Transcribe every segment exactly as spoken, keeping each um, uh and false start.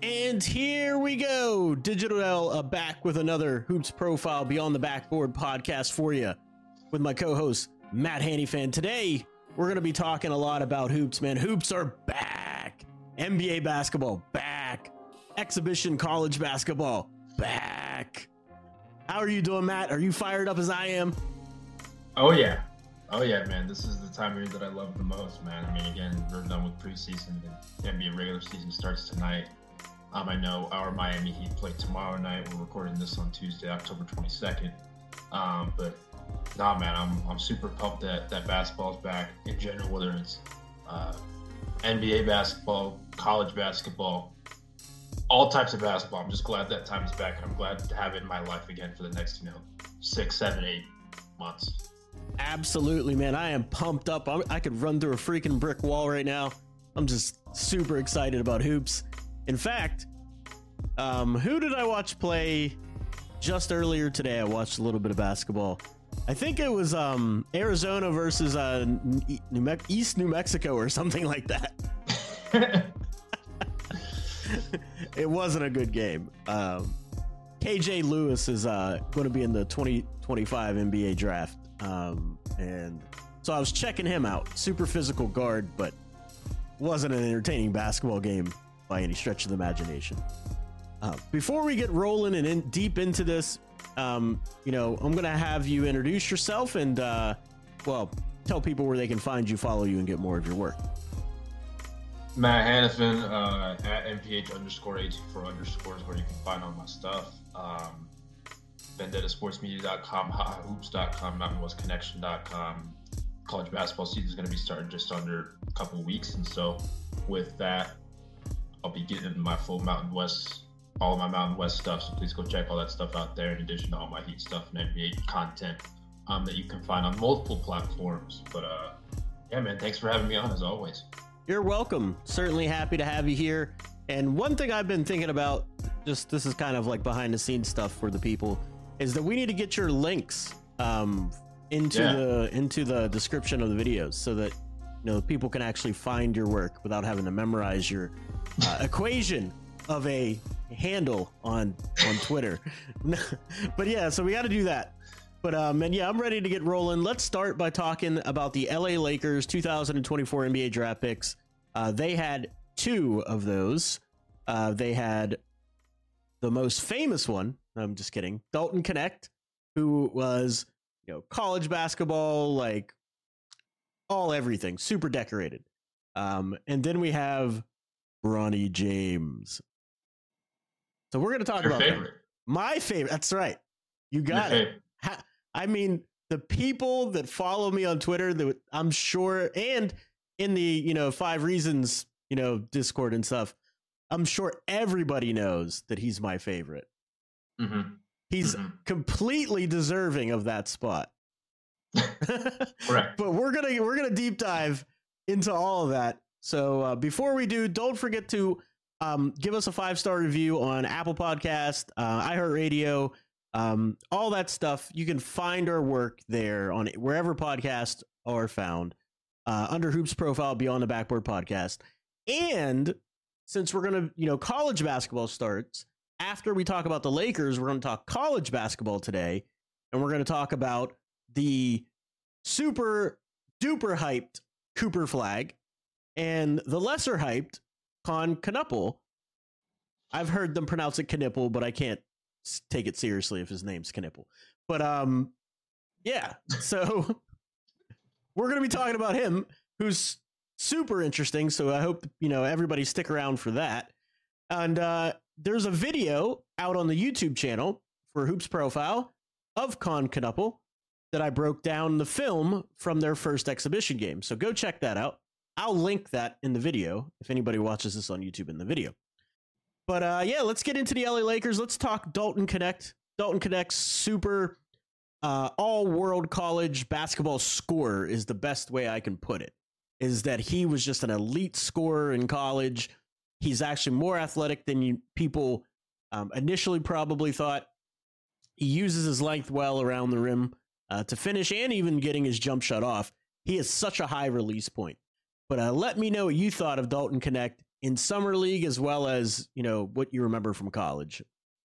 And here we go. Digital L uh, back with another Hoops Profile Beyond the Backboard podcast for you with my co-host, Matt Hanifan. Today, we're going to be talking a lot about hoops, man. Hoops are back. N B A basketball, back. Exhibition college basketball, back. How are you doing, Matt? Are you fired up as I am? Oh, yeah. Oh, yeah, man. This is the time of year that I love the most, man. I mean, again, we're done with preseason. The N B A regular season starts tonight. Um, I know our Miami Heat play tomorrow night. We're recording this on Tuesday, October twenty-second. Um, but, nah, man, I'm I'm super pumped that, that basketball's back in general, whether it's uh, N B A basketball, college basketball, all types of basketball. I'm just glad that time is back, and I'm glad to have it in my life again for the next, you know, six, seven, eight months. Absolutely, man. I am pumped up. I'm, I could run through a freaking brick wall right now. I'm just super excited about hoops. In fact, um, who did I watch play just earlier today? I watched a little bit of basketball. I think it was um, Arizona versus uh, New Me- East New Mexico or something like that. It wasn't a good game. Um, K J Lewis is uh, going to be in the twenty twenty-five N B A draft. Um, and so I was checking him out. Super physical guard, but wasn't an entertaining basketball game by any stretch of the imagination. Uh, before we get rolling and in deep into this, um, you know, I'm going to have you introduce yourself and, uh, well, tell people where they can find you, follow you, and get more of your work. Matt Hanifan, uh, at M P H underscore eighty-four underscores where you can find all my stuff. Um, vendetta sports media dot com, haha hoops dot com, mountain west connection dot com. College basketball season is going to be starting just under a couple weeks. And so with that, I'll be getting my full Mountain West, all of my Mountain West stuff. So please go check all that stuff out there in addition to all my Heat stuff and N B A content um, that you can find on multiple platforms. But uh, yeah, man, thanks for having me on as always. You're welcome. Certainly happy to have you here. And one thing I've been thinking about, just this is kind of like behind the scenes stuff for the people, is that we need to get your links um, into yeah. the into the description of the videos so that you know people can actually find your work without having to memorize your uh, equation of a handle on on Twitter. But yeah, so we got to do that. But um, and yeah, I'm ready to get rolling. Let's start by talking about the L A Lakers two thousand twenty-four N B A draft picks. Uh, they had two of those. Uh, they had the most famous one. I'm just kidding. Dalton Knecht, who was, you know, college basketball, like all everything, super decorated. Um, and then we have Bronny James. So we're going to talk Your about favorite. That. My favorite. That's right. You got Your it. favorite. Ha- I mean, the people that follow me on Twitter, that I'm sure, and in the, you know, Five Reasons, you know, Discord and stuff, I'm sure everybody knows that he's my favorite. Mm-hmm. He's mm-hmm. completely deserving of that spot. Correct. But we're gonna we're gonna deep dive into all of that. So uh, before we do, don't forget to um, give us a five star review on Apple Podcast, uh, iHeartRadio, um, all that stuff. You can find our work there on wherever podcasts are found uh, under Hoops Profile Beyond the Backboard Podcast. And since we're gonna, you know, college basketball starts. After we talk about the Lakers, we're going to talk college basketball today, and we're going to talk about the super duper hyped Cooper Flag and the lesser hyped Con Knuppel. I've heard them pronounce it Knipple, but I can't take it seriously if his name's Knipple. But um, yeah, so we're going to be talking about him, who's super interesting. So I hope, you know, everybody stick around for that. And uh, there's a video out on the YouTube channel for Hoops Profile of Con Knuppel that I broke down the film from their first exhibition game. So go check that out. I'll link that in the video if anybody watches this on YouTube in the video. But uh, yeah, let's get into the L A Lakers. Let's talk Dalton Knecht. Dalton Knecht's super uh, all-world college basketball scorer is the best way I can put it, is that he was just an elite scorer in college. He's actually more athletic than you people um, initially probably thought. He uses his length well around the rim uh, to finish and even getting his jump shot off. He has such a high release point. But uh, let me know what you thought of Dalton Knecht in summer league as well as, you know, what you remember from college?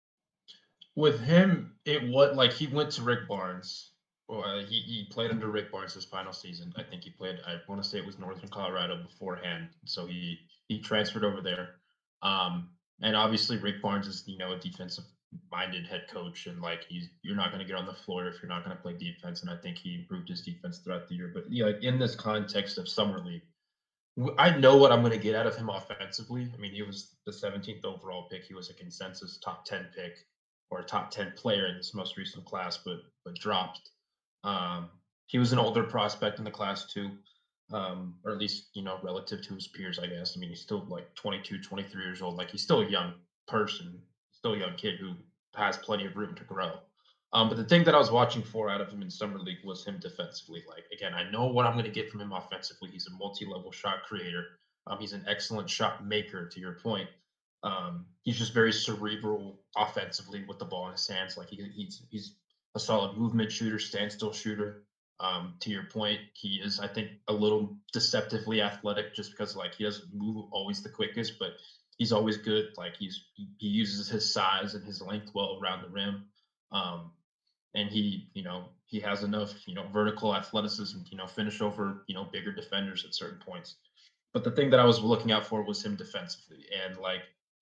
With him, it was like he went to Rick Barnes. Well, uh, he, he played under Rick Barnes his final season. I think he played, I want to say it was Northern Colorado beforehand. So he, he transferred over there. Um, and obviously Rick Barnes is, you know, a defensive minded head coach. And like, he's, you're not going to get on the floor if you're not going to play defense. And I think he improved his defense throughout the year. But yeah, like in this context of summer league, I know what I'm going to get out of him offensively. I mean, he was the seventeenth overall pick. He was a consensus top ten pick or a top ten player in this most recent class, but but dropped. Um, he was an older prospect in the class too, um, or at least, you know, relative to his peers, I guess. I mean, he's still like twenty-two, twenty-three years old. Like, he's still a young person, still a young kid who has plenty of room to grow. Um, but the thing that I was watching for out of him in summer league was him defensively. Like, again, I know what I'm going to get from him offensively. He's a multi-level shot creator. Um, he's an excellent shot maker, to your point. Um, he's just very cerebral offensively with the ball in his hands. Like, he, he's he's a solid movement shooter, standstill shooter. Um, to your point, he is, I think, a little deceptively athletic just because, like, he doesn't move always the quickest, but he's always good. Like, he's he uses his size and his length well around the rim. Um, and he, you know, he has enough, you know, vertical athleticism, you know, finish over, you know, bigger defenders at certain points. But the thing that I was looking out for was him defensively. And like,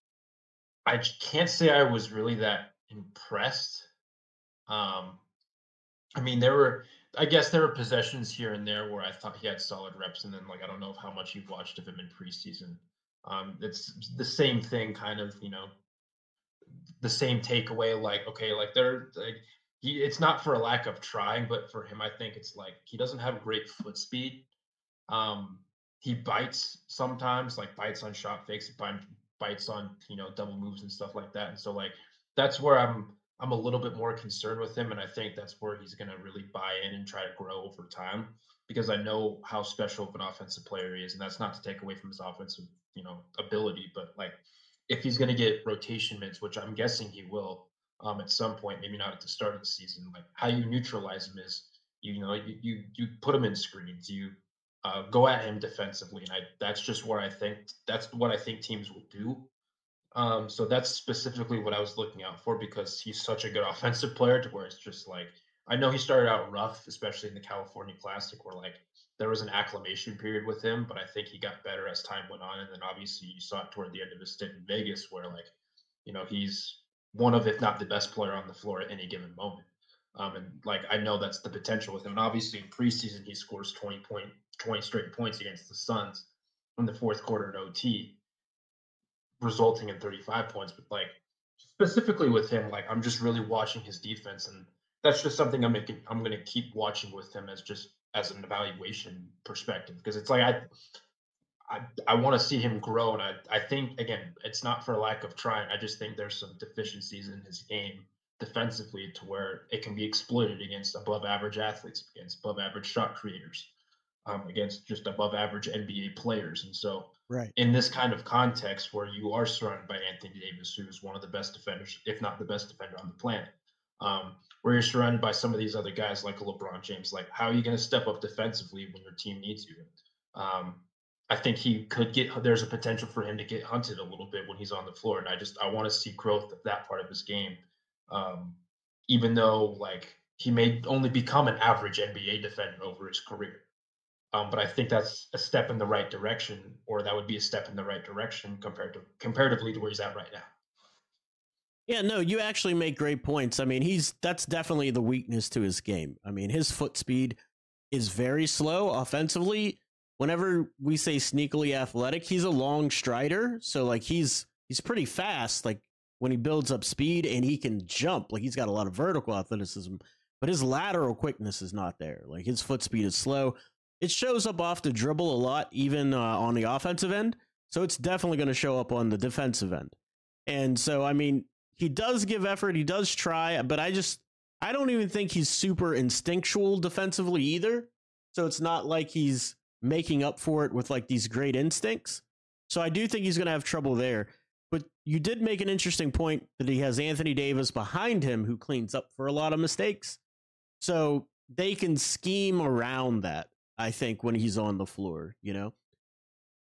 I can't say I was really that impressed. Um, I mean, there were, I guess there were possessions here and there where I thought he had solid reps. And then, like, I don't know how much you've watched of him in preseason. Um, it's the same thing, kind of, you know, the same takeaway. Like, okay, like they're like, he, it's not for a lack of trying, but for him, I think it's like he doesn't have great foot speed. Um, he bites sometimes, like bites on shot fakes, bites on, you know, double moves and stuff like that. And so like that's where I'm I'm a little bit more concerned with him, and I think that's where he's going to really buy in and try to grow over time, because I know how special of an offensive player he is, and that's not to take away from his offensive, you know, ability, but like if he's going to get rotation minutes, which I'm guessing he will, um, at some point, maybe not at the start of the season, like how you neutralize him is, you know, you you, you put him in screens, you uh, go at him defensively, and I that's just where I think that's what I think teams will do. Um, so that's specifically what I was looking out for, because he's such a good offensive player to where it's just like, I know he started out rough, especially in the California Classic, where like there was an acclimation period with him, but I think he got better as time went on. And then obviously you saw it toward the end of his stint in Vegas, where like, you know, he's one of, if not the best player on the floor at any given moment. Um, and like, I know that's the potential with him. And obviously in preseason, he scores twenty point, twenty straight points against the Suns in the fourth quarter at O T, resulting in thirty-five points. But like specifically with him, like I'm just really watching his defense, and that's just something I'm making, I'm going to keep watching with him as just as an evaluation perspective, because it's like I I, I want to see him grow, and I I think again it's not for lack of trying. I just think there's some deficiencies in his game defensively to where it can be exploited against above average athletes, against above average shot creators, um, against just above average N B A players. And so right in this kind of context where you are surrounded by Anthony Davis, who's one of the best defenders, if not the best defender on the planet, um, where you're surrounded by some of these other guys like LeBron James, like how are you going to step up defensively when your team needs you? Um, I think he could get, there's a potential for him to get hunted a little bit when he's on the floor. And I just, I want to see growth of that part of his game. Um, even though like he may only become an average N B A defender over his career. Um, but I think that's a step in the right direction, or that would be a step in the right direction compared to comparatively to where he's at right now. Yeah, no, you actually make great points. I mean, he's that's definitely the weakness to his game. I mean, his foot speed is very slow offensively. Whenever we say sneakily athletic, he's a long strider. So like he's he's pretty fast, like when he builds up speed, and he can jump. Like he's got a lot of vertical athleticism, but his lateral quickness is not there. Like his foot speed is slow. It shows up off the dribble a lot, even uh, on the offensive end. So it's definitely going to show up on the defensive end. And so, I mean, he does give effort. He does try, but I just, I don't even think he's super instinctual defensively either. So it's not like he's making up for it with like these great instincts. So I do think he's going to have trouble there. But you did make an interesting point that he has Anthony Davis behind him who cleans up for a lot of mistakes. So they can scheme around that, I think, when he's on the floor, you know?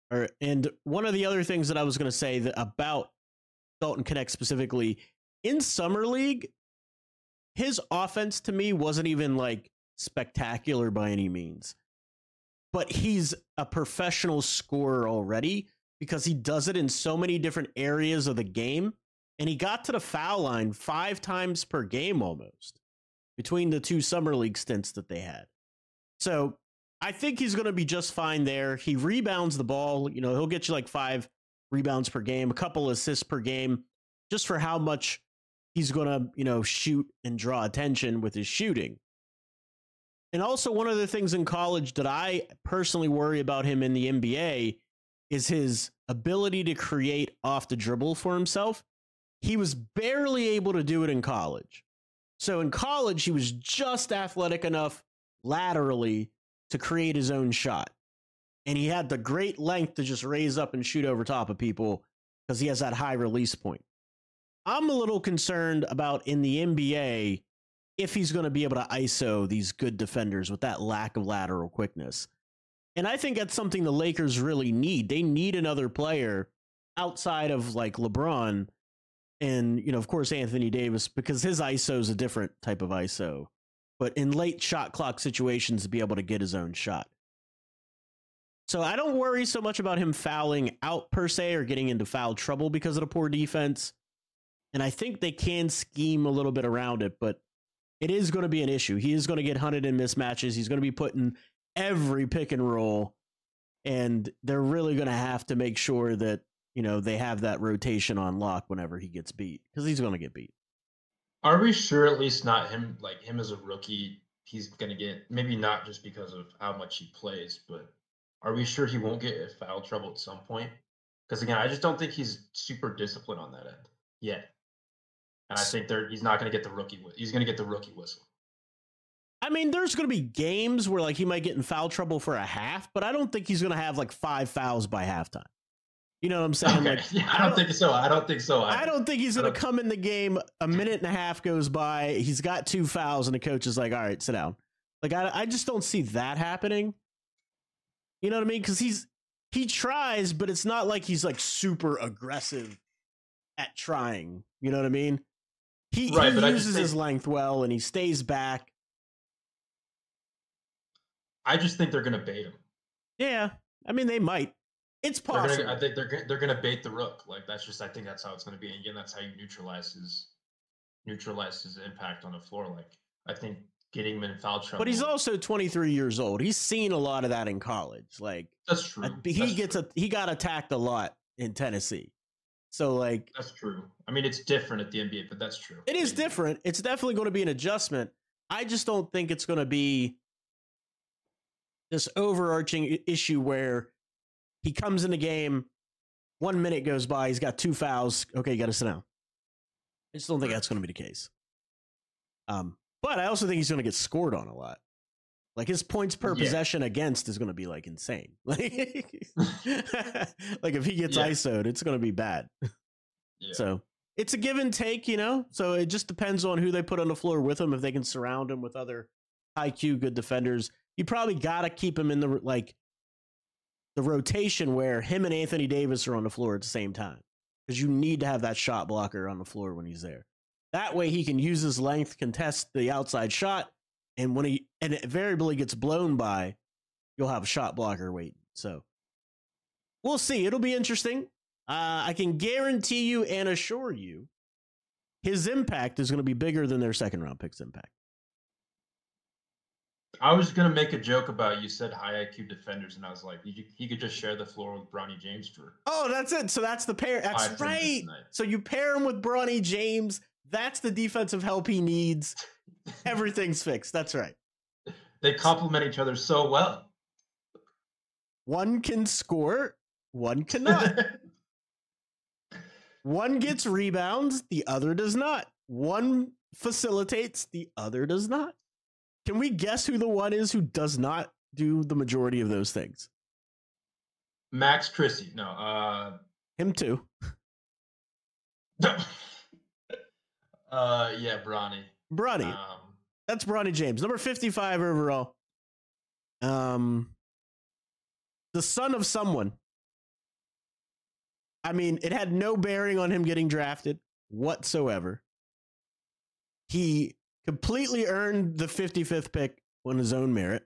Or, and one of the other things that I was going to say that about Dalton Knecht specifically, in Summer League, his offense to me wasn't even like spectacular by any means. But he's a professional scorer already because he does it in so many different areas of the game. And he got to the foul line five times per game almost between the two Summer League stints that they had. So I think he's going to be just fine there. He rebounds the ball. You know, he'll get you like five rebounds per game, a couple assists per game, just for how much he's going to, you know, shoot and draw attention with his shooting. And also one of the things in college that I personally worry about him in the N B A is his ability to create off the dribble for himself. He was barely able to do it in college. So in college, he was just athletic enough laterally to create his own shot. And he had the great length to just raise up and shoot over top of people because he has that high release point. I'm a little concerned about in the N B A if he's going to be able to I S O these good defenders with that lack of lateral quickness. And I think that's something the Lakers really need. They need another player outside of like LeBron and, you know, of course, Anthony Davis, because his I S O is a different type of I S O. But in late shot clock situations, to be able to get his own shot. So I don't worry so much about him fouling out per se or getting into foul trouble because of the poor defense. And I think they can scheme a little bit around it, but it is going to be an issue. He is going to get hunted in mismatches. He's going to be put in every pick and roll. And they're really going to have to make sure that, you know, they have that rotation on lock whenever he gets beat, because he's going to get beat. Are we sure at least not him, like him as a rookie, he's going to get, maybe not just because of how much he plays, but are we sure he won't get in foul trouble at some point? Because again, I just don't think he's super disciplined on that end yet. And I think they're, he's not going to get the rookie, he's going to get the rookie whistle. I mean, there's going to be games where like he might get in foul trouble for a half, but I don't think he's going to have like five fouls by halftime. You know what I'm saying? Okay. Like, yeah, I, don't I don't think so. I don't think so. I, I don't think he's going to come in the game. A minute and a half goes by. He's got two fouls, and the coach is like, "All right, sit down." Like, I, I just don't see that happening. You know what I mean? Because he's he tries, but it's not like he's like super aggressive at trying. You know what I mean? He, right, he but uses think, his length well, and he stays back. I just think they're going to bait him. Yeah, I mean, they might. It's possible. Gonna, I think they're they're going to bait the rook. Like that's just I think that's how it's going to be. And again, that's how you neutralize his neutralize his impact on the floor. Like I think getting him in foul trouble. But he's also twenty-three years old. He's seen a lot of that in college. Like that's true. He that's gets true. a he got attacked a lot in Tennessee. So like that's true. I mean, it's different at the N B A, but that's true. It is different. It's definitely going to be an adjustment. I just don't think it's going to be this overarching issue where he comes in the game, one minute goes by, he's got two fouls. Okay, you got to sit down. I just don't think that's going to be the case. Um, but I also think he's going to get scored on a lot. Like his points per yeah. possession against is going to be like insane. Like, like if he gets yeah. I S O'd, it's going to be bad. Yeah. So it's a give and take, you know? So it just depends on who they put on the floor with him. If they can surround him with other high Q good defenders, you probably got to keep him in the, like, the rotation where him and Anthony Davis are on the floor at the same time, because you need to have that shot blocker on the floor when he's there. That way he can use his length, contest the outside shot, and when he and it invariably gets blown by, you'll have a shot blocker waiting. So we'll see. It'll be interesting. Uh, I can guarantee you and assure you his impact is going to be bigger than their second round pick's impact. I was going to make a joke about, you said high I Q defenders, and I was like, you, he could just share the floor with Bronny James for. Oh, that's it. So that's the pair. That's right. So you pair him with Bronny James. That's the defensive help he needs. Everything's fixed. That's right. They complement each other so well. One can score, one cannot. One gets rebounds, the other does not. One facilitates, the other does not. Can we guess who the one is who does not do the majority of those things? Max Christie. No. Uh... Him too. uh, yeah, Bronny. Bronny. Um, That's Bronny James, number fifty-five overall. Um, the son of someone. I mean, it had no bearing on him getting drafted whatsoever. He completely earned the fifty-fifth pick on his own merit.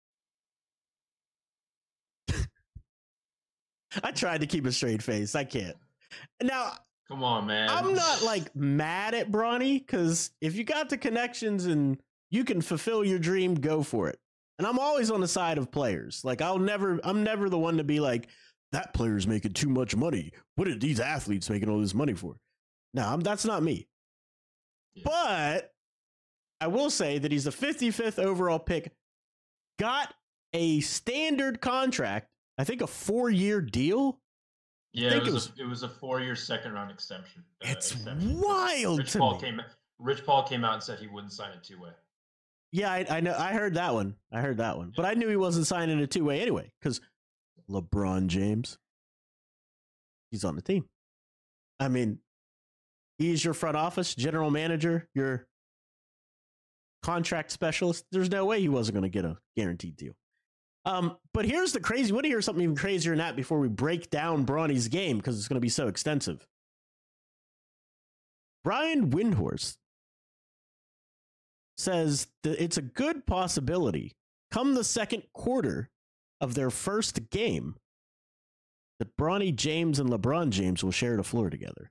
I tried to keep a straight face. I can't. Now, come on, man. I'm not like mad at Bronny, because if you got the connections and you can fulfill your dream, go for it. And I'm always on the side of players. Like, I'll never, I'm never the one to be like, that player's making too much money. What are these athletes making all this money for? No, I'm, that's not me. Yeah. But I will say that he's the fifty-fifth overall pick, got a standard contract, I think a four-year deal. Yeah, it was, it was, a, it was a four-year second-round extension. Uh, it's extension. wild Rich to Paul me. Came, Rich Paul came out and said he wouldn't sign a two-way. Yeah, I, I know. I heard that one. I heard that one. Yeah. But I knew he wasn't signing a two-way anyway, because LeBron James, he's on the team. I mean, he's your front office, general manager, your contract specialist. There's no way he wasn't going to get a guaranteed deal. Um, but here's the crazy, want to hear something even crazier than that before we break down Bronny's game, because it's going to be so extensive. Brian Windhorst says that it's a good possibility come the second quarter of their first game that Bronny James and LeBron James will share the floor together.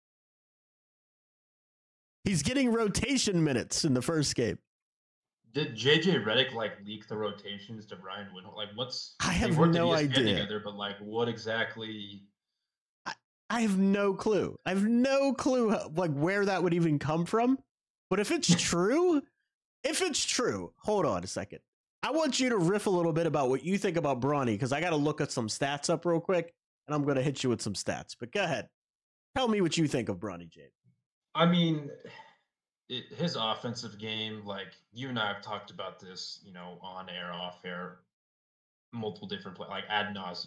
He's getting rotation minutes in the first game. Did J J Redick like leak the rotations to Brian Windhorst? Like, what's I have no idea. Together, but like, what exactly? I, I have no clue. I have no clue how, like where that would even come from. But if it's true, if it's true, hold on a second. I want you to riff a little bit about what you think about Bronny, because I got to look at some stats up real quick, and I'm going to hit you with some stats. But go ahead, tell me what you think of Bronny James. I mean. It, his offensive game, like you and I have talked about this, you know, on air, off air, multiple different play, like ad nauseum.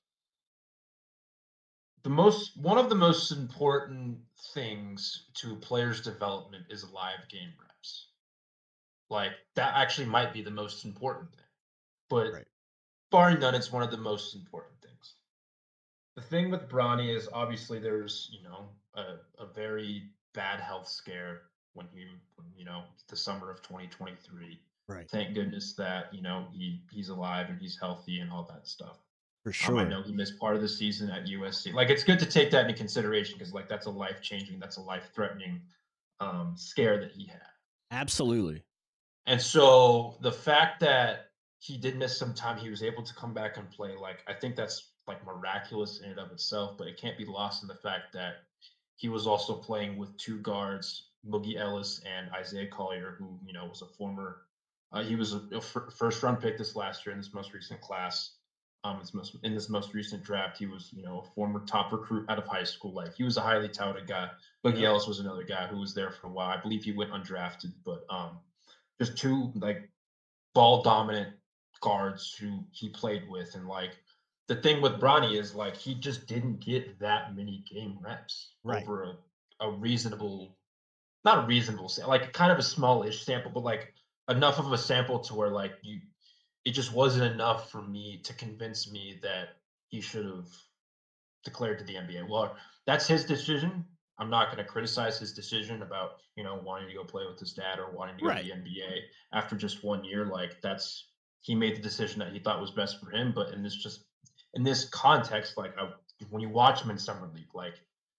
The most, one of the most important things to a player's development is live game reps. Like that actually might be the most important thing, but right. barring none, it's one of the most important things. The thing with Bronny is obviously there's, you know, a, a very bad health scare. When he, you know, the summer of twenty twenty-three. Right. Thank goodness that, you know, he he's alive and he's healthy and all that stuff. For sure. Um, I know he missed part of the season at U S C. Like, it's good to take that into consideration because, like, that's a life-changing, that's a life-threatening um, scare that he had. Absolutely. And so the fact that he did miss some time, he was able to come back and play, like, I think that's, like, miraculous in and of itself, but it can't be lost in the fact that he was also playing with two guards, Boogie Ellis and Isaiah Collier, who, you know, was a former, uh, he was a, a f- first round pick this last year in this most recent class. Um, this most, in this most recent draft, he was, you know, a former top recruit out of high school. Like, he was a highly touted guy. Boogie yeah. Ellis was another guy who was there for a while. I believe he went undrafted, but um, just two, like, ball dominant guards who he played with. And, like, the thing with Bronny is, like, he just didn't get that many game reps right. over a, a reasonable, not a reasonable, like kind of a smallish sample, but like enough of a sample to where like you, it just wasn't enough for me to convince me that he should have declared to the N B A. Well, that's his decision. I'm not going to criticize his decision about, you know, wanting to go play with his dad or wanting to go right. to the N B A after just one year. Like, that's, he made the decision that he thought was best for him. But in this just, in this context, like I, when you watch him in summer league, like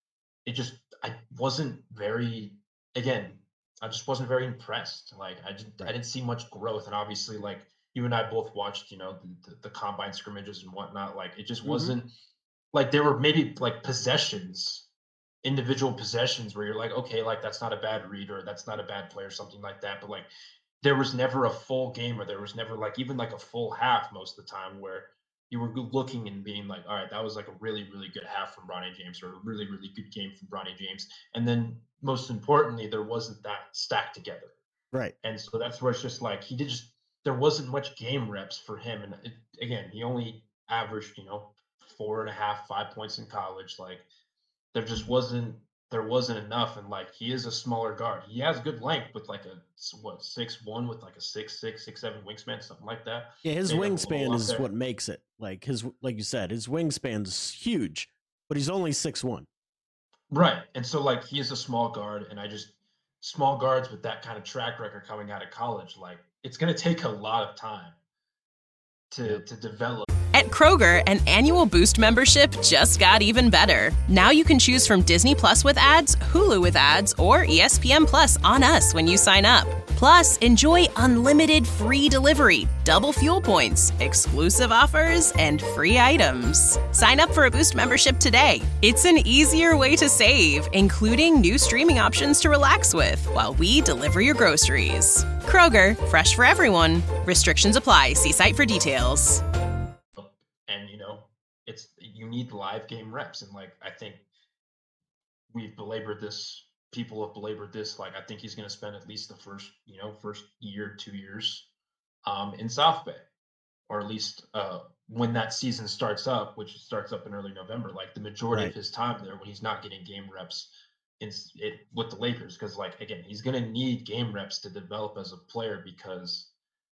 it just, I wasn't very, again, I just wasn't very impressed. Like I just, right. I didn't see much growth. And obviously, like you and I both watched, you know, the, the, the combine scrimmages and whatnot. Like it just mm-hmm. wasn't like, there were maybe like possessions, individual possessions where you're like, okay, like that's not a bad read or that's not a bad play or something like that. But like, there was never a full game or there was never like, even like a full half most of the time where you were looking and being like, all right, that was like a really, really good half from Bronny James or a really, really good game from Bronny James. And then most importantly, there wasn't that stacked together. Right. And so that's where it's just like, he did just, there wasn't much game reps for him. And it, again, he only averaged, you know, four and a half, five points in college. Like there just wasn't, there wasn't enough. And like, he is a smaller guard. He has good length with like a, what, six, one with like a six, six, six, seven wingspan, something like that. Yeah. His wingspan is what makes it like his, like you said, his wingspan is huge. but he's only six one. Right. And so, like, he is a small guard, and I just small guards with that kind of track record coming out of college, like, it's going to take a lot of time to Yep. to develop. At Kroger, an annual Boost membership just got even better. Now you can choose from Disney Plus with ads, Hulu with ads, or E S P N Plus on us when you sign up. Plus, enjoy unlimited free delivery, double fuel points, exclusive offers, and free items. Sign up for a Boost membership today. It's an easier way to save, including new streaming options to relax with while we deliver your groceries. Kroger, fresh for everyone. Restrictions apply. See site for details. And, you know, it's you need live game reps. And, like, I think we've belabored this. People have belabored this. Like, I think he's going to spend at least the first, you know, first year, two years um, in South Bay, or at least uh, when that season starts up, which starts up in early November, like the majority Right. of his time there when he's not getting game reps in it with the Lakers. Because, like, again, he's going to need game reps to develop as a player, because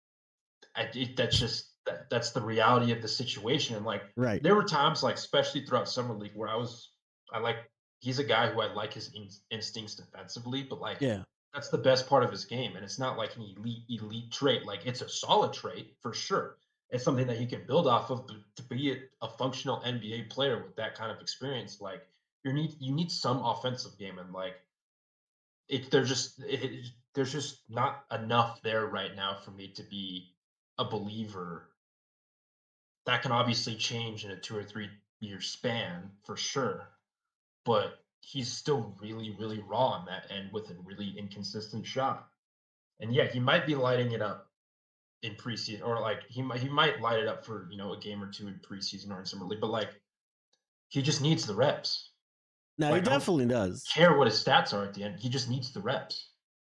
I, it, that's just that, that's the reality of the situation. And, like, Right. there were times, like, especially throughout summer league, where I was, I like, he's a guy who I like his in, instincts defensively, but, like, Yeah. that's the best part of his game. And it's not like an elite, elite trait. Like, it's a solid trait for sure. It's something that you can build off of, but to be a, a functional N B A player with that kind of experience, like, you need, you need some offensive game. And, like, it, there's just, it, it, there's just not enough there right now for me to be a believer. That can obviously change in a two or three year span for sure, but he's still really, really raw on that end with a really inconsistent shot. And yeah, he might be lighting it up in preseason, or like he might he might light it up for, you know, a game or two in preseason or in summer league, but, like, he just needs the reps. No, Like, he I don't definitely does. care what his stats are at the end. He just needs the reps.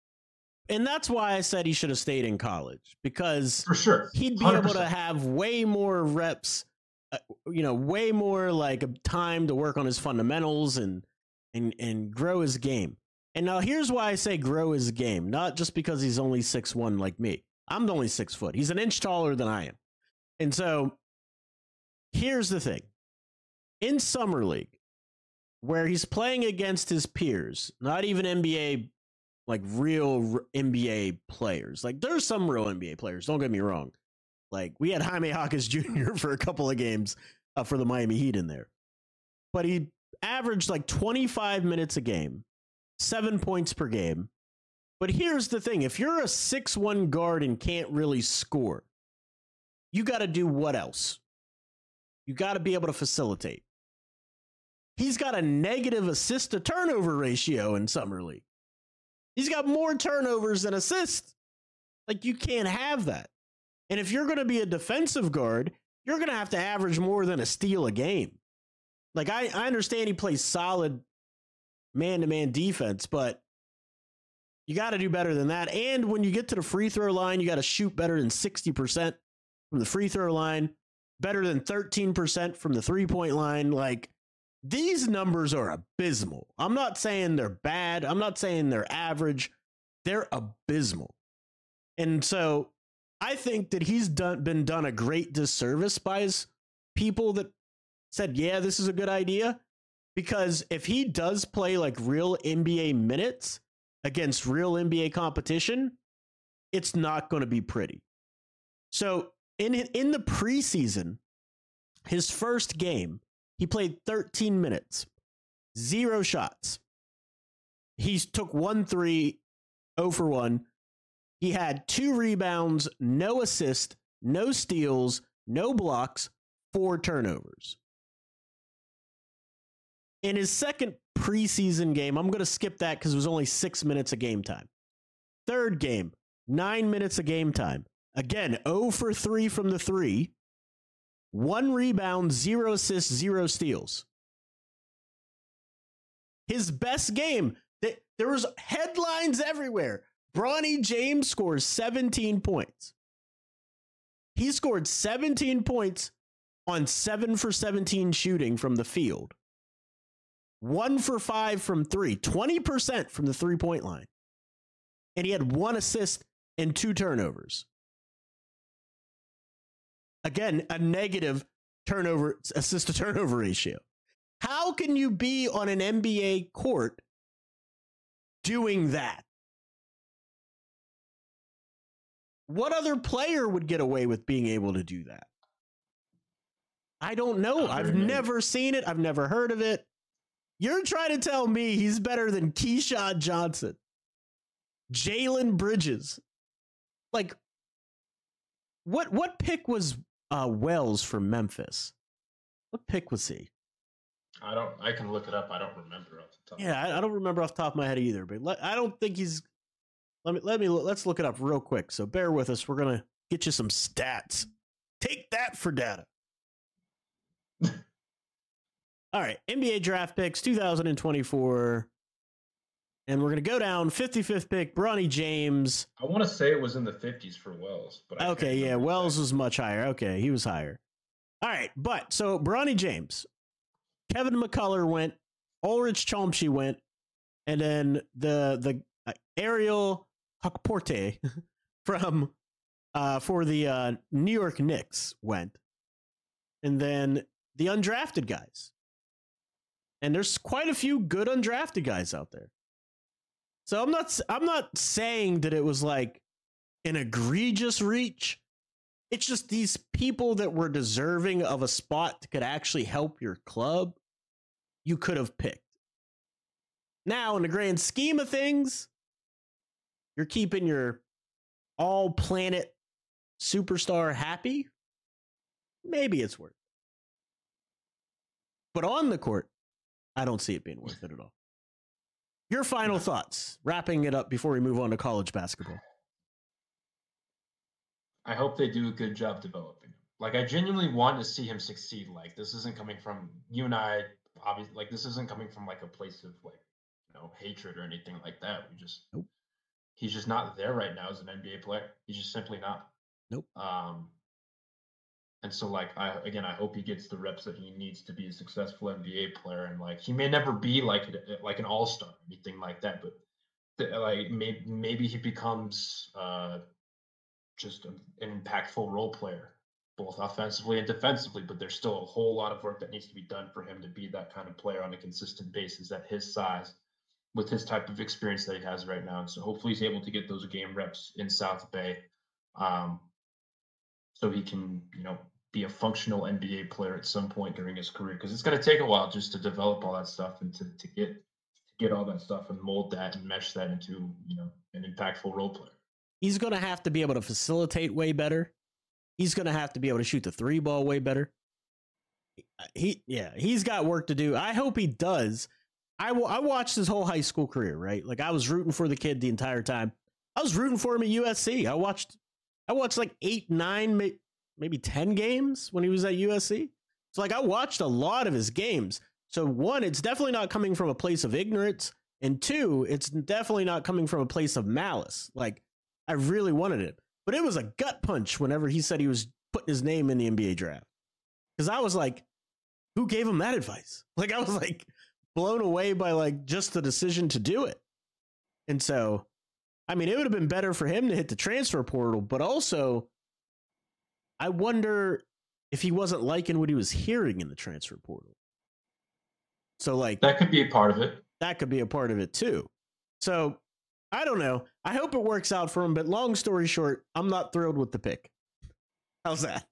And that's why I said he should have stayed in college, because For sure. he'd be one hundred able to percent. have way more reps, uh, you know, way more like time to work on his fundamentals and and and grow his game. And now here's why I say grow his game, not just because he's only six one like me. I'm only six foot. He's an inch taller than I am. And so here's the thing. In Summer League, where he's playing against his peers, not even N B A, like real r- N B A players. Like, there's some real N B A players, don't get me wrong. Like, we had Jaime Jaquez Junior for a couple of games uh, for the Miami Heat in there. But he averaged like twenty-five minutes a game, seven points per game. But here's the thing. If you're a six one guard and can't really score, you got to do what else? You got to be able to facilitate. He's got a negative assist to turnover ratio in Summer League. He's got more turnovers than assists. Like, you can't have that. And if you're going to be a defensive guard, you're going to have to average more than a steal a game. Like, I, I understand he plays solid man-to-man defense, but you got to do better than that. And when you get to the free throw line, you got to shoot better than sixty percent from the free throw line, better than thirteen percent from the three-point line. Like, these numbers are abysmal. I'm not saying they're bad. I'm not saying they're average. They're abysmal. And so I think that he's done been done a great disservice by his people that said, yeah, this is a good idea. Because if he does play like real N B A minutes against real N B A competition, it's not going to be pretty. So in in the preseason, his first game, he played thirteen minutes, zero shots. He took one three, zero for one. He had two rebounds, no assist, no steals, no blocks, four turnovers. In his second preseason game, I'm going to skip that because it was only six minutes of game time. Third game, nine minutes of game time. Again, zero for three from the three. One rebound, zero assists, zero steals. His best game, there was headlines everywhere. Bronny James scores seventeen points. He scored seventeen points on seven for seventeen shooting from the field. One for five from three, twenty percent from the three-point line. And he had one assist and two turnovers. Again, a negative turnover assist to turnover ratio. How can you be on an N B A court doing that? What other player would get away with being able to do that? I don't know. I've never seen it. I've never heard of it. You're trying to tell me he's better than Keyshawn Johnson, Jalen Bridges. Like, what what pick was uh, Wells from Memphis? What pick was he? I don't. I can look it up. I don't remember off the top. Yeah, I, I don't remember off the top of my head either. But let, I don't think he's. Let me let me let's look it up real quick. So bear with us. We're gonna get you some stats. Take that for data. All right, N B A draft picks two thousand twenty-four. And we're going to go down fifty-fifth pick, Bronny James. I want to say it was in the fifties for Wells. But I okay, yeah, Wells was much higher. Okay, he was higher. All right, but so Bronny James, Kevin McCullough went, Ulrich Chomsky went, and then the the uh, Ariel Hukporte from uh, for the uh, New York Knicks went, and then the undrafted guys. And there's quite a few good undrafted guys out there. So I'm not I'm not saying that it was like an egregious reach. It's just these people that were deserving of a spot that could actually help your club, you could have picked. Now, in the grand scheme of things, you're keeping your all-planet superstar happy. Maybe it's worth it. But on the court, I don't see it being worth it at all. Your final thoughts, wrapping it up before we move on to college basketball. I hope they do a good job developing him. Like, I genuinely want to see him succeed. Like, this isn't coming from you and I, obviously, like, this isn't coming from, like, a place of, like, you know, hatred or anything like that. We just, nope. He's just not there right now as an N B A player. He's just simply not. Nope. Um, and so, like, I again, I hope he gets the reps that he needs to be a successful N B A player. And, like, he may never be, like, a, like an all-star or anything like that, but, th- like, maybe, maybe he becomes uh, just a, an impactful role player, both offensively and defensively. But there's still a whole lot of work that needs to be done for him to be that kind of player on a consistent basis at his size, with his type of experience that he has right now. And so hopefully he's able to get those game reps in South Bay, um, so he can, you know, be a functional N B A player at some point during his career. Because it's going to take a while just to develop all that stuff and to, to get to get all that stuff and mold that and mesh that into, you know, an impactful role player. He's going to have to be able to facilitate way better. He's going to have to be able to shoot the three ball way better. He, yeah, he's got work to do. I hope he does. I, w- I watched his whole high school career, right? Like, I was rooting for the kid the entire time. I was rooting for him at U S C. I watched, I watched like eight, nine, maybe ten games when he was at U S C. So, like, I watched a lot of his games. So, one, it's definitely not coming from a place of ignorance. And two, it's definitely not coming from a place of malice. Like, I really wanted it. But it was a gut punch whenever he said he was putting his name in the N B A draft. Because I was like, who gave him that advice? Like, I was like, blown away by like just the decision to do it. And so, I mean, it would have been better for him to hit the transfer portal, but also I wonder if he wasn't liking what he was hearing in the transfer portal. So like that could be a part of it. That could be a part of it too. So I don't know. I hope it works out for him, but long story short, I'm not thrilled with the pick. How's that?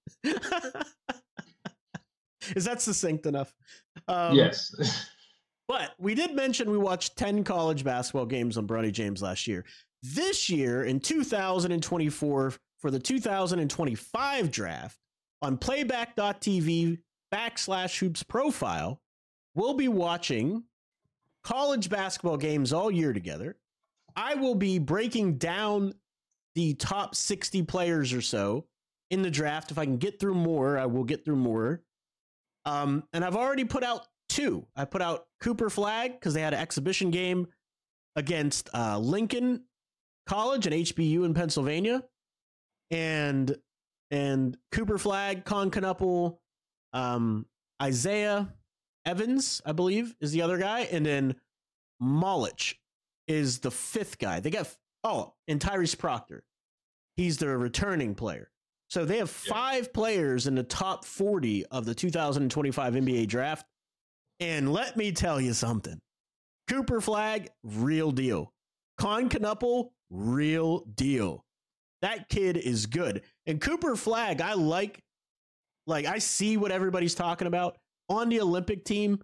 Is that succinct enough? Um, yes. But we did mention we watched ten college basketball games on Bronny James last year. This year, in two thousand twenty-four, for the two thousand twenty-five draft, on playback.tv backslash hoops profile, we'll be watching college basketball games all year together. I will be breaking down the top sixty players or so in the draft. If I can get through more, I will get through more. Um, and I've already put out two. I put out Cooper Flag because they had an exhibition game against uh, Lincoln College and H B U in Pennsylvania, and and Cooper Flag, Con Knuppel, um, Isaiah Evans, I believe, is the other guy, and then Molich is the fifth guy. They got oh, and Tyrese Proctor, he's the returning player. So they have five yeah. players in the top forty of the two thousand twenty-five N B A draft. And let me tell you something. Cooper Flagg, real deal. Con Knuppel, real deal. That kid is good. And Cooper Flagg, I like, like, I see what everybody's talking about. On the Olympic team,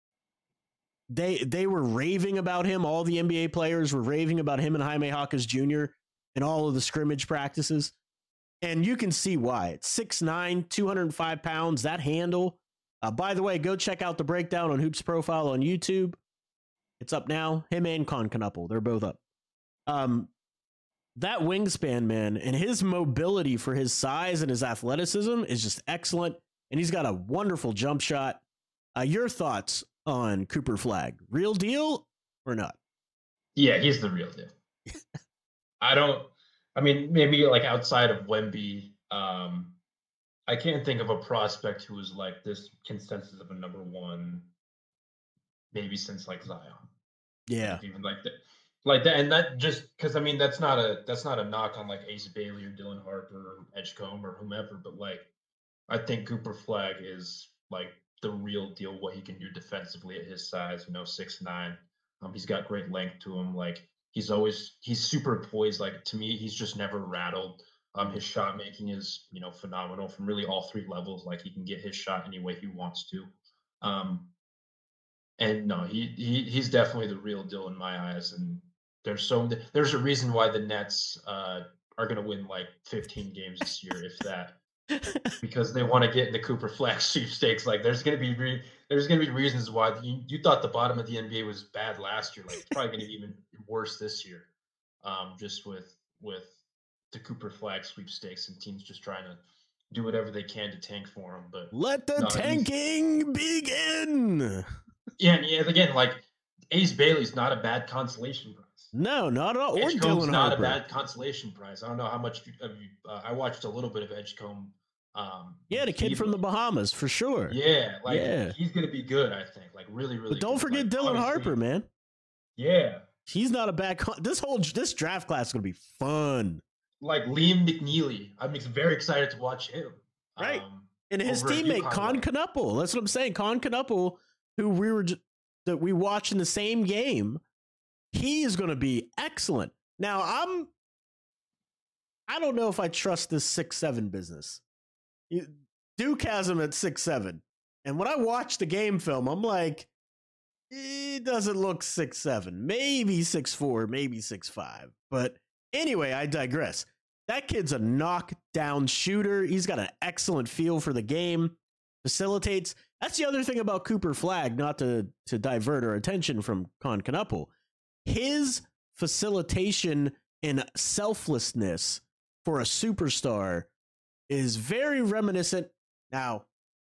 they they were raving about him. All the N B A players were raving about him and Jaime Jaquez Junior in all of the scrimmage practices. And you can see why. It's six nine, two hundred five pounds, that handle. Uh, by the way, go check out the breakdown on Hoops Profile on YouTube. It's up now. Him and Con Knuppel, they're both up. Um, that wingspan, man, and his mobility for his size and his athleticism is just excellent. And he's got a wonderful jump shot. Uh, your thoughts on Cooper Flagg? Real deal or not? Yeah, he's the real deal. I don't, I mean, maybe like outside of Wemby, um, I can't think of a prospect who was like this consensus of a number one, maybe since like Zion. Yeah. Even like that. Like that, and that just because I mean that's not a that's not a knock on like Ace Bailey or Dylan Harper or Edgecombe or whomever, but like I think Cooper Flagg is like the real deal. What he can do defensively at his size, you know, six nine. Um, he's got great length to him. Like he's always he's super poised. Like to me, he's just never rattled. Um, his shot making is you know phenomenal from really all three levels. Like he can get his shot any way he wants to. Um, and no, he he he's definitely the real deal in my eyes. And There's so there's a reason why the Nets uh, are going to win like fifteen games this year, if that, because they want to get in the Cooper Flagg sweepstakes. Like there's going to be re- there's going to be reasons why you, you thought the bottom of the N B A was bad last year. Like it's probably going to be even worse this year, um, just with with the Cooper Flagg sweepstakes and teams just trying to do whatever they can to tank for him. But let the no, tanking begin. Yeah, and yeah, again, like Ace Bailey's not a bad consolation prize. No, not at all. Or Edgecombe's Dylan not Harper. a bad consolation prize. I don't know how much of you. Uh, I watched a little bit of Edgecombe. Um, yeah, the kid from the Bahamas for sure. Yeah, like yeah. he's gonna be good. I think, like really, really. But don't good. forget like, Dylan Harper, man. Yeah, he's not a bad. Con- this whole this draft class is gonna be fun. Like Liam McNeely, I'm very excited to watch him. Right, um, and his teammate Con Knuppel. That's what I'm saying. Con Knuppel, who we were just, that we watched in the same game. He is going to be excellent. Now, I'm, I don't know if I trust this six seven business. Duke has him at six seven. And when I watch the game film, I'm like, it doesn't look six seven. Maybe six four, maybe six five. But anyway, I digress. That kid's a knockdown shooter. He's got an excellent feel for the game. Facilitates. That's the other thing about Cooper Flagg, not to, to divert our attention from Con Knuppel. His facilitation and selflessness for a superstar is very reminiscent. Now,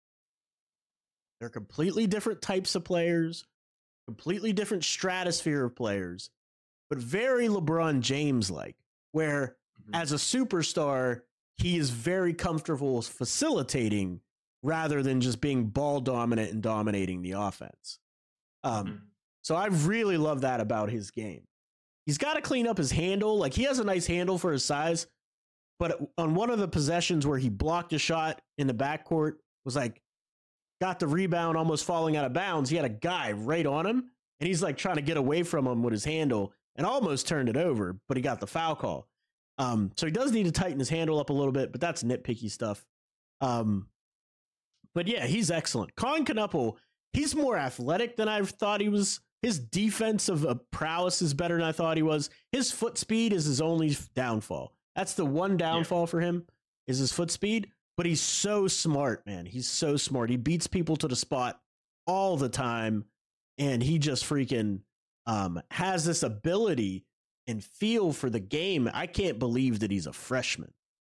they're completely different types of players, completely different stratosphere of players, but very LeBron James-like, where mm-hmm. as a superstar, he is very comfortable facilitating rather than just being ball dominant and dominating the offense. Um, mm-hmm. So I really love that about his game. He's got to clean up his handle. Like he has a nice handle for his size, but on one of the possessions where he blocked a shot in the backcourt, was like, got the rebound almost falling out of bounds. He had a guy right on him and he's like trying to get away from him with his handle and almost turned it over, but he got the foul call. Um, so he does need to tighten his handle up a little bit, but that's nitpicky stuff. Um, but yeah, he's excellent. Con Knuppel, he's more athletic than I thought he was. His defensive prowess is better than I thought he was. His foot speed is his only downfall. That's the one downfall yeah. for him is his foot speed. But he's so smart, man. He's so smart. He beats people to the spot all the time. And he just freaking um, has this ability and feel for the game. I can't believe that he's a freshman.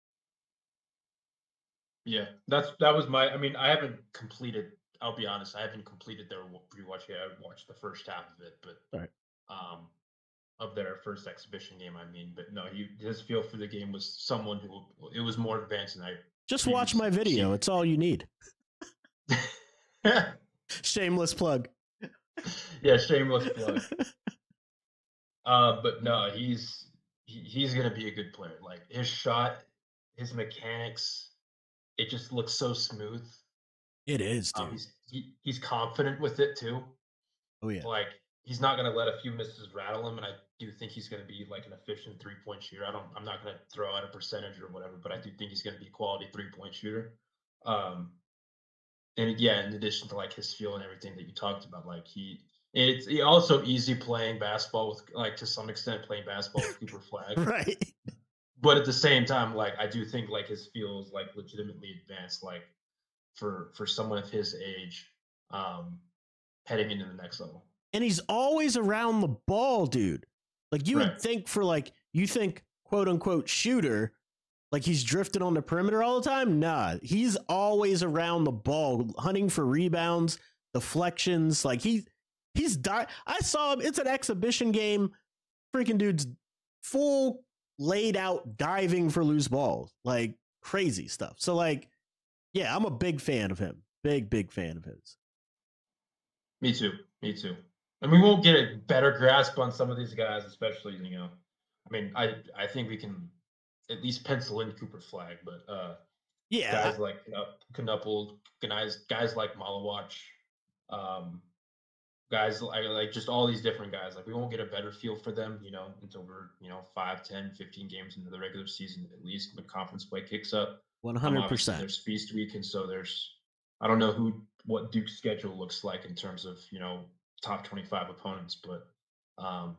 Yeah, that's that was my, I mean, I haven't completed I'll be honest, I haven't completed their rewatch yet. I watched the first half of it, but right. um, of their first exhibition game, I mean. But no, he, his feel for the game was someone who it was more advanced than I. Just watch my video. Seen. It's all you need. Shameless plug. Yeah, shameless plug. uh, but no, he's he, he's gonna be a good player. Like his shot, his mechanics, it just looks so smooth. It is, dude. Um, he's he, he's confident with it too. Oh yeah. Like he's not gonna let a few misses rattle him, and I do think he's gonna be like an efficient three point shooter. I don't. I'm not gonna throw out a percentage or whatever, but I do think he's gonna be a quality three point shooter. Um, and yeah, in addition to like his feel and everything that you talked about, like he. It's also easy playing basketball with, like, to some extent, playing basketball with Cooper Flagg. Right. But at the same time, like, I do think, like, his feel is, like, legitimately advanced, like, for for someone of his age, um, heading into the next level. And he's always around the ball, dude. Like, you right. would think for, like, you think, quote-unquote, shooter, like, he's drifting on the perimeter all the time? Nah, he's always around the ball, hunting for rebounds, deflections, like, he... He's di- I saw him. It's an exhibition game. Freaking dude's full laid out diving for loose balls, like crazy stuff. So, like, yeah, I'm a big fan of him. Big, big fan of his. Me too. Me too. And we won't get a better grasp on some of these guys, especially, you know. I mean, I I think we can at least pencil in Cooper Flagg, but uh, yeah, guys like uh, Knuppel, guys guys like Malawach, um. Guys like, like just all these different guys, like we won't get a better feel for them, you know, until we're, you know, five, ten, fifteen games into the regular season, at least when conference play kicks up. one hundred percent. Um, there's Feast Week. And so there's, I don't know who, what Duke's schedule looks like in terms of, you know, top twenty-five opponents, but um,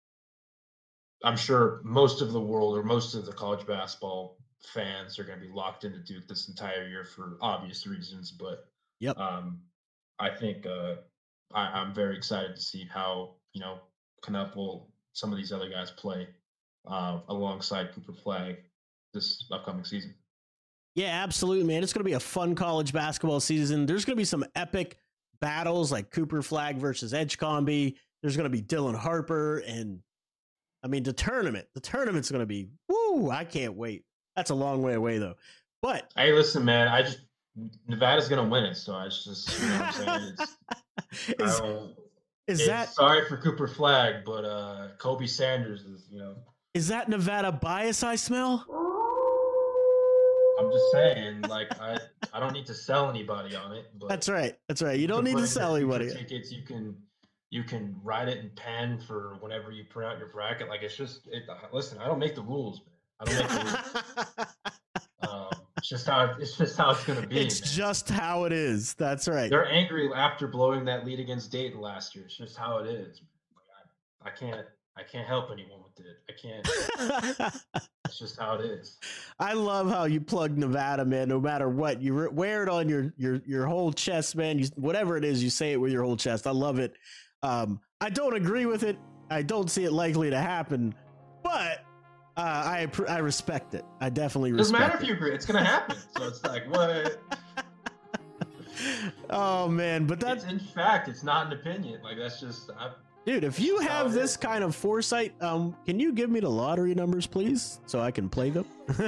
I'm sure most of the world or most of the college basketball fans are going to be locked into Duke this entire year for obvious reasons. But yep. um, I think, uh, I, I'm very excited to see how, you know, Knuppel, some of these other guys play uh, alongside Cooper Flagg this upcoming season. Yeah, absolutely, man. It's going to be a fun college basketball season. There's going to be some epic battles like Cooper Flagg versus Edgecombe. There's going to be Dylan Harper. And, I mean, the tournament. The tournament's going to be, woo, I can't wait. That's a long way away, though. But, hey, listen, man, I just, Nevada's going to win it. So I just, you know what I'm saying? It's, is, is that sorry for Cooper Flagg, but uh, Kobe Sanders is, you know. Is that Nevada bias I smell? I'm just saying, like, I, I don't need to sell anybody on it. But that's right. That's right. You don't need to sell anybody. Tickets, you can you can write it in pen for whenever you print out your bracket. Like, it's just, it, listen, I don't make the rules, man. I don't make the rules. um, It's just how it's just how it's gonna be. It's man. just how it is. That's right. They're angry after blowing that lead against Dayton last year. It's just how it is. Like, I, I can't I can't help anyone with it. I can't. It's just how it is. I love how you plug Nevada, man. No matter what, you re- wear it on your your your whole chest, man. You, whatever it is, you say it with your whole chest. I love it. Um, I don't agree with it. I don't see it likely to happen, but. Uh, I I respect it. I definitely respect it. Doesn't matter if you agree. It's going to happen. So it's like, what? Oh, man. But that's... It's in fact, it's not an opinion. Like, that's just... I, dude, if you have this kind of foresight, um, can you give me the lottery numbers, please? So I can play them?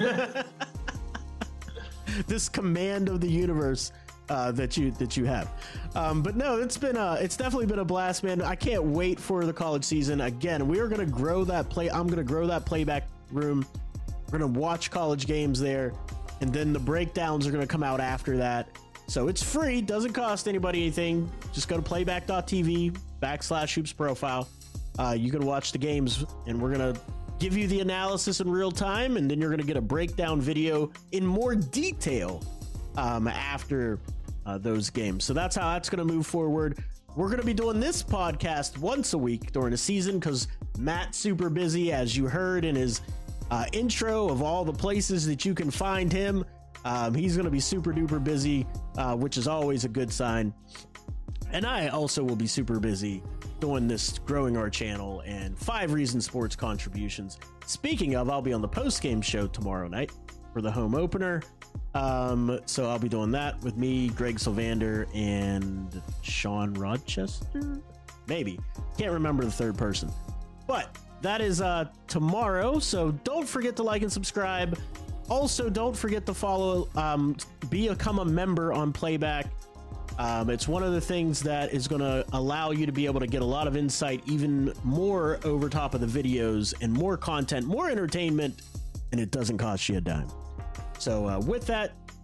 This command of the universe uh, that you that you have. Um, but no, it's been a, it's definitely been a blast, man. I can't wait for the college season. Again, we are going to grow that play. I'm going to grow that playback room. We're going to watch college games there, and then the breakdowns are going to come out after that. So it's free, doesn't cost anybody anything. Just go to playback dot t v backslash hoops profile. Uh, you can watch the games, and we're going to give you the analysis in real time, and then you're going to get a breakdown video in more detail um, after uh, those games. So that's how that's going to move forward. We're going to be doing this podcast once a week during the season because Matt's super busy, as you heard in his uh, intro of all the places that you can find him. Um, he's going to be super duper busy, uh, which is always a good sign. And I also will be super busy doing this, growing our channel and Five Reasons Sports contributions. Speaking of, I'll be on the post-game show tomorrow night for the home opener. Um, so I'll be doing that with me, Greg Sylvander, and Sean Rochester? Maybe. Can't remember the third person. But that is uh, tomorrow, so don't forget to like and subscribe. Also, don't forget to follow, um, become a member on Playback. Um, it's one of the things that is going to allow you to be able to get a lot of insight, even more over top of the videos and more content, more entertainment, and it doesn't cost you a dime. So uh, with that,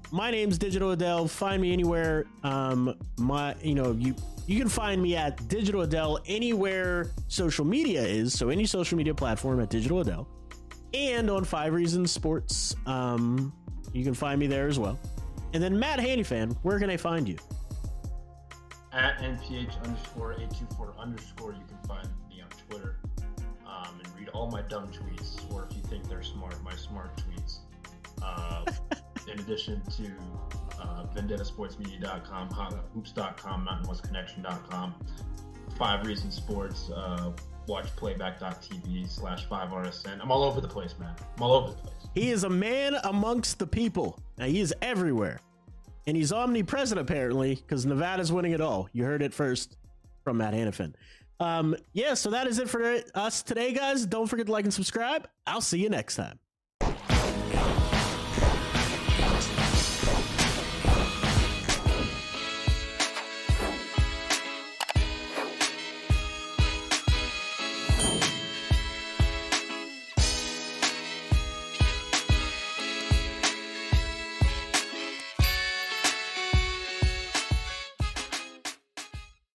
my name's Digital Adele. Find me anywhere. Um, my, you know, you you can find me at Digital Adele anywhere social media is. So any social media platform at Digital Adele, and on Five Reasons Sports. Um, you can find me there as well. And then Matt Handyfan, where can I find you? At N P H underscore eight two four underscore. You can find me on Twitter. Um, and read all my dumb tweets, or if you think they're smart, my smart tweets. Uh, in addition to uh, vendetta sports media dot com, hoops dot com, mountain west connection dot com, Five Reasons Sports, uh, watch playback dot t v slash five R S N. I'm all over the place, man. I'm all over the place. He is a man amongst the people. Now, he is everywhere. And he's omnipresent, apparently, because Nevada's winning it all. You heard it first from Matt Hanifin. Um, yeah, so that is it for us today, guys. Don't forget to like and subscribe. I'll see you next time.